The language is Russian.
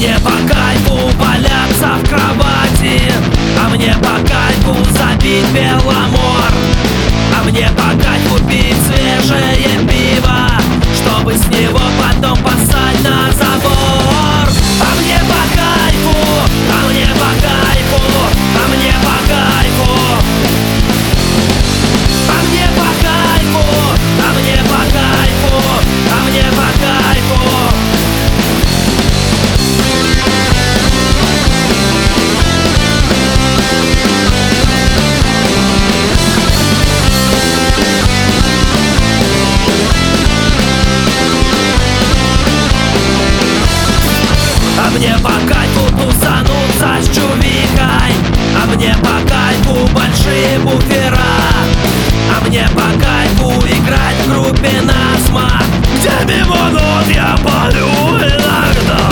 мне по кайфу валяться в кровати, а мне по кайфу забить веломор, а мне по кайфу пить свежее пиво, чтобы с него потом поссать на забор. А мне по кайфу, а мне по кайфу, а мне по кайфу, а мне по кайфу, а мне по кайфу, а мне по кайфу. А мне по кайфу тусануться с чувихой, а мне по кайфу большие буфера, а мне по кайфу играть в группе насмак, где мимо нот я полю иногда.